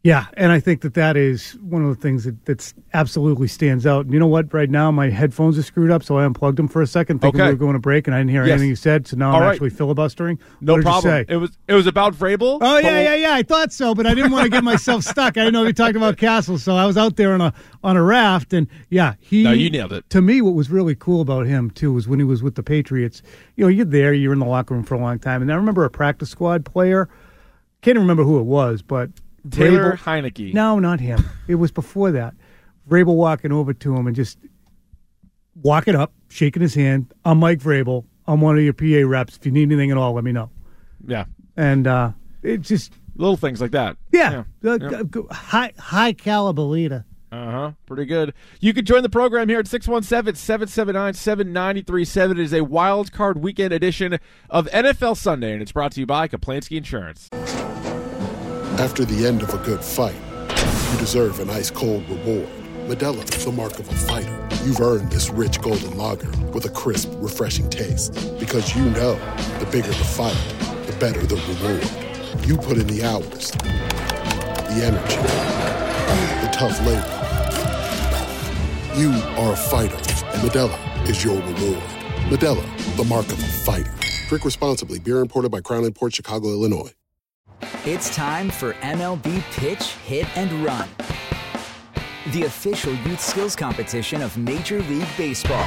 Yeah, and I think that that is one of the things that that's absolutely stands out. And you know what? Right now, my headphones are screwed up, so I unplugged them for a second, thinking Okay. we were going to break, and I didn't hear Yes. anything you said, so now All I'm right. actually filibustering. No What did problem. You say? It was it was about Vrabel. Oh, yeah, but- yeah, yeah. I thought so, but I didn't want to get myself stuck. I didn't know you talked about Castle, so I was out there on a on a raft, and, yeah, he... No, you nailed it. To me, what was really cool about him, too, was when he was with the Patriots. You know, you're there, you're in the locker room for a long time, and I remember a practice squad player, can't remember who it was, but... Taylor Vrabel- Heineke. No, not him. It was before that. Vrabel walking over to him and just walking up, shaking his hand. I'm Mike Vrabel. I'm one of your P A reps. If you need anything at all, let me know. Yeah. And uh, it just... Little things like that. Yeah. Yeah. Uh, Yeah. g- high, high caliber leader. Uh-huh. Pretty good. You can join the program here at six one seven, seven seven nine, seven nine three seven. It is a wild card weekend edition of N F L Sunday, and it's brought to you by Kaplansky Insurance. After the end of a good fight, you deserve an ice-cold reward. Modelo is the mark of a fighter. You've earned this rich golden lager with a crisp, refreshing taste. Because you know, the bigger the fight, the better the reward. You put in the hours, the energy, the tough labor. You are a fighter, and Modelo is your reward. Modelo, the mark of a fighter. Drink responsibly. Beer imported by Crown Imports, Chicago, Illinois. It's time for M L B Pitch, Hit, and Run, the official youth skills competition of Major League Baseball.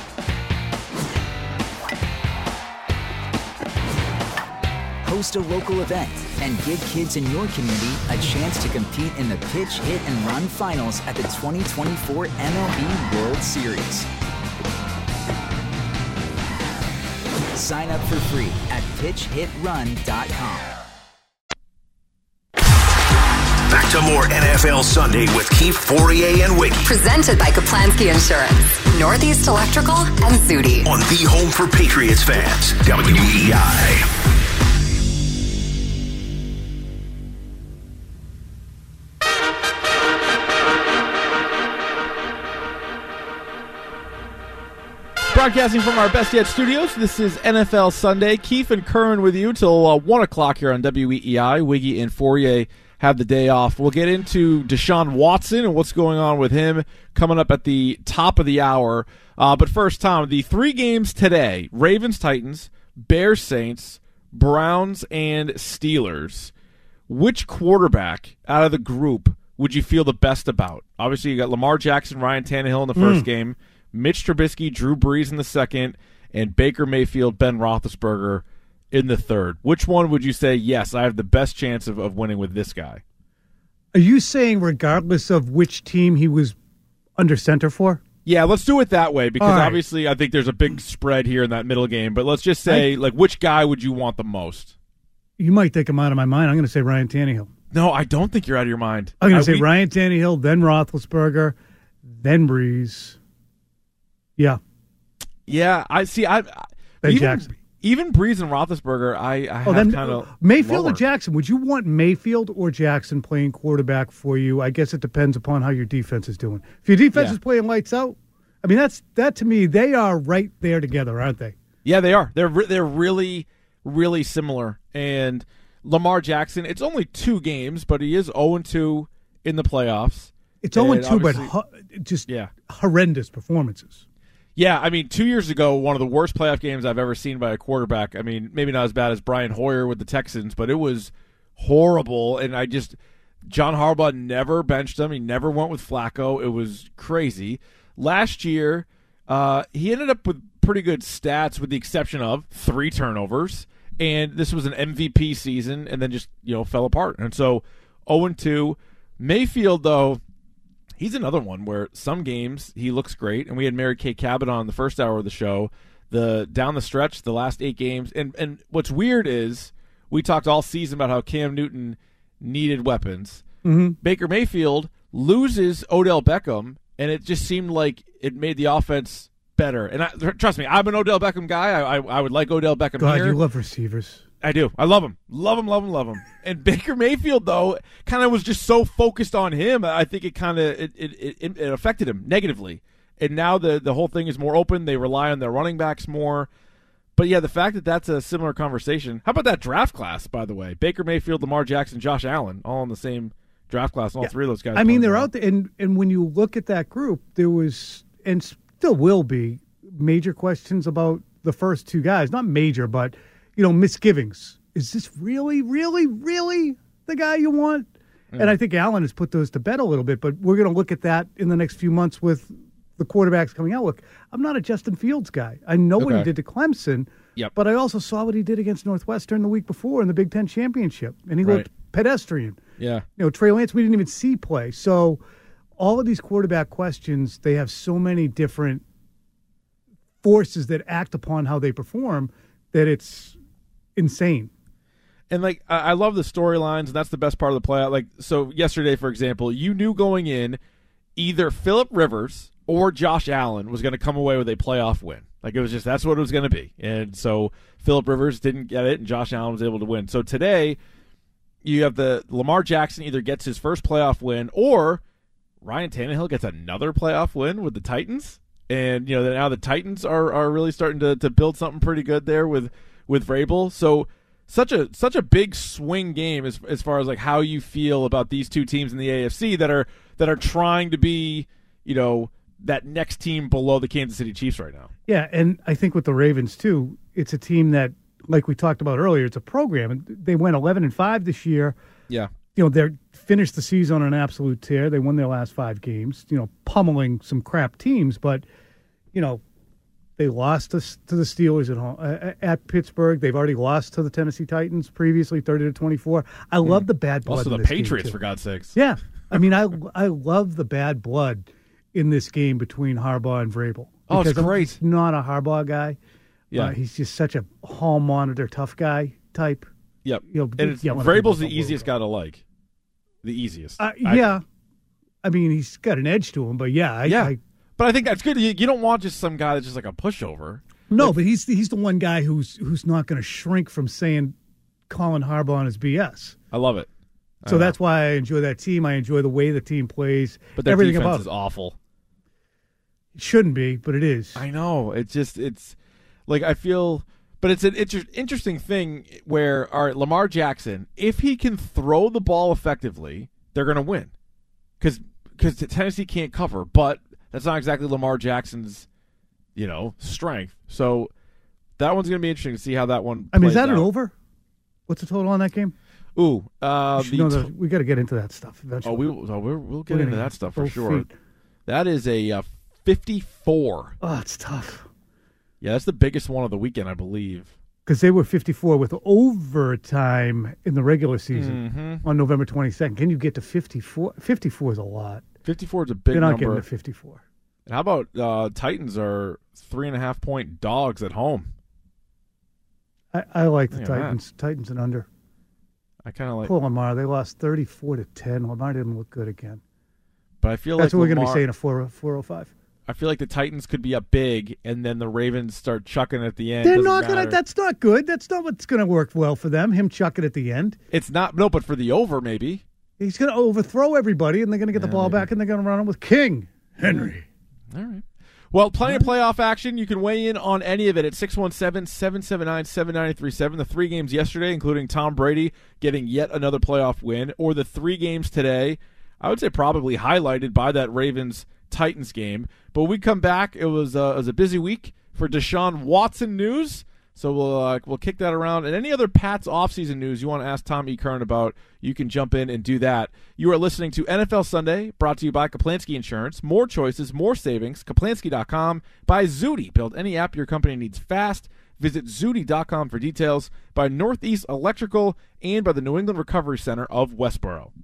Host a local event and give kids in your community a chance to compete in the Pitch, Hit, and Run finals at the twenty twenty-four M L B World Series. Sign up for free at pitch hit run dot com. Back to more N F L Sunday with Keith Fourier and Wiggy. Presented by Kaplansky Insurance, Northeast Electrical, and Zudi. On the home for Patriots fans, W E I. Broadcasting from our Best Yet studios, this is N F L Sunday. Keith and Curran with you till uh, one o'clock here on W E E I. Wiggy and Fourier have the day off. We'll get into Deshaun Watson and what's going on with him coming up at the top of the hour. Uh, but first, Tom, the three games today, Ravens-Titans, Bears-Saints, Browns, and Steelers. Which quarterback out of the group would you feel the best about? Obviously, you got Lamar Jackson, Ryan Tannehill in the first Mm. game, Mitch Trubisky, Drew Brees in the second, and Baker Mayfield, Ben Roethlisberger in the third. Which one would you say, yes, I have the best chance of, of winning with this guy? Are you saying regardless of which team he was under center for? Yeah, let's do it that way because All right. obviously I think there's a big spread here in that middle game. But let's just say, I- like, which guy would you want the most? You might think I'm out of my mind. I'm going to say Ryan Tannehill. No, I don't think you're out of your mind. I'm going I- to say we- Ryan Tannehill, then Roethlisberger, then Breeze. Yeah. Yeah, I see. I, I Then even, Jackson. Even Breeze and Roethlisberger, I, I Oh, have then kind of Mayfield lower. or Jackson? Would you want Mayfield or Jackson playing quarterback for you? I guess it depends upon how your defense is doing. If your defense Yeah. is playing lights out, I mean that's that to me. They are right there together, aren't they? Yeah, they are. They're re- they're really really similar. And Lamar Jackson, it's only two games, but he is zero and two in the playoffs. It's zero and two, but obviously- ho- just Yeah. horrendous performances. Yeah, I mean, two years ago, one of the worst playoff games I've ever seen by a quarterback. I mean, maybe not as bad as Brian Hoyer with the Texans, but it was horrible. And I just, John Harbaugh never benched him. He never went with Flacco. It was crazy. Last year, uh, he ended up with pretty good stats with the exception of three turnovers. And this was an M V P season and then just, you know, fell apart. And so zero and two. Mayfield, though, he's another one where some games he looks great, and we had Mary Kay Cabot on the first hour of the show. The down the stretch, the last eight games, and and what's weird is we talked all season about how Cam Newton needed weapons. Mm-hmm. Baker Mayfield loses Odell Beckham, and it just seemed like it made the offense better. And I, trust me, I'm an Odell Beckham guy. I I, I would like Odell Beckham God, here. you love receivers. I do. I love him. Love him, love him, love him. And Baker Mayfield, though, kind of was just so focused on him, I think it kind of it, it, it, it affected him negatively. And now the, the whole thing is more open. They rely on their running backs more. But, yeah, the fact that that's a similar conversation. How about that draft class, by the way? Baker Mayfield, Lamar Jackson, Josh Allen, all in the same draft class, and all Yeah. three of those guys. I mean, playing they're well. out there, and, and when you look at that group, there was, and still will be, major questions about the first two guys. Not major, but, you know, misgivings. Is this really, really, really the guy you want? And I think Allen has put those to bed a little bit, but we're going to look at that in the next few months with the quarterbacks coming out. Look, I'm not a Justin Fields guy. I know what he Okay. did to Clemson, Yep. but I also saw what he did against Northwestern the week before in the Big Ten Championship, and he Right. looked pedestrian. Yeah. You know, Trey Lance, we didn't even see play. So all of these quarterback questions, they have so many different forces that act upon how they perform that it's insane. And, like, I, I love the storylines, and that's the best part of the playoff. Like, so yesterday, for example, you knew going in either Phillip Rivers or Josh Allen was going to come away with a playoff win. Like, it was just, that's what it was going to be. And so Phillip Rivers didn't get it, and Josh Allen was able to win. So today, you have the Lamar Jackson either gets his first playoff win, or Ryan Tannehill gets another playoff win with the Titans. And, you know, now the Titans are, are really starting to, to build something pretty good there with, with Vrabel. So such a such a big swing game as as far as like how you feel about these two teams in the A F C that are that are trying to be, you know, that next team below the Kansas City Chiefs right now. Yeah, and I think with the Ravens too, it's a team that, like we talked about earlier, it's a program, and they went eleven and five this year. Yeah, you know, they're finished the season on an absolute tear. They won their last five games. You know, pummeling some crap teams, but you know, they lost to, to the Steelers at home uh, at Pittsburgh. They've already lost to the Tennessee Titans previously, thirty to twenty-four. I love the bad blood. Also in the this game, Patriots, too. for God's sakes. Yeah, I mean, I I love the bad blood in this game between Harbaugh and Vrabel. Oh, it's Because I'm great. just not a Harbaugh guy. Yeah. Uh, he's just such a hall monitor tough guy type. Yep. You know, And it's, yeah, a lot of Vrabel's people the don't easiest guy to like. The easiest. Uh, I- yeah, I mean, he's got an edge to him, but yeah, I, yeah. I, But I think that's good. You, you don't want just some guy that's just like a pushover. no, but he's he's the one guy who's who's not going to shrink from saying Colin Harbaugh is B S. I love it. I So know. that's why I enjoy that team. I enjoy the way the team plays. But their everything defense about is it. awful. It shouldn't be, but it is. I know. It's just it's like I feel, but it's an inter- interesting thing where all right, Lamar Jackson, if he can throw the ball effectively, they're going to win because because Tennessee can't cover. But that's not exactly Lamar Jackson's, you know, strength. So that one's going to be interesting to see how that one. I mean, is plays that an out. over? What's the total on that game? Ooh, uh, You should the know to- that- we got to get into that stuff eventually. oh, we will, oh, we're, we'll get We're into gonna that stuff for both sure. feet. That is a uh, fifty-four. Oh, it's tough. Yeah, that's the biggest one of the weekend, I believe. Because they were fifty-four with overtime in the regular season Mhm. on November twenty-second. Can you get to fifty-four? fifty-four is a lot. fifty-four is a big You're not number. getting to fifty-four. And how about uh, Titans are three and a half point dogs at home? I, I like the Look at that. Titans. Titans and under. I kind of like, Poor Lamar. They lost thirty-four to ten. Lamar didn't look good again. but I feel That's like what we're going to be Lamar- saying at four four oh five. I feel like the Titans could be up big, and then the Ravens start chucking at the end. They're Doesn't not going matter. to. That's not good. That's not what's going to work well for them. Him chucking at the end. It's not no, but for the over maybe. He's going to overthrow everybody, and they're going to get the Yeah, ball maybe. back, and they're going to run it with King Henry. All right. Well, plenty of playoff action. You can weigh in on any of it at six one seven, seven seven nine, seven nine three seven. The three games yesterday, including Tom Brady getting yet another playoff win, or the three games today, I would say probably highlighted by that Ravens-Titans game. But when we come back, it was, uh, it was a busy week for Deshaun Watson news. So we'll uh, we'll kick that around. And any other Pats offseason news you want to ask Tom E. Kern about, you can jump in and do that. You are listening to N F L Sunday, brought to you by Kaplansky Insurance. More choices, more savings. Kaplansky dot com. By Zooty. Build any app your company needs fast. Visit Zooty dot com for details. By Northeast Electrical and by the New England Recovery Center of Westboro.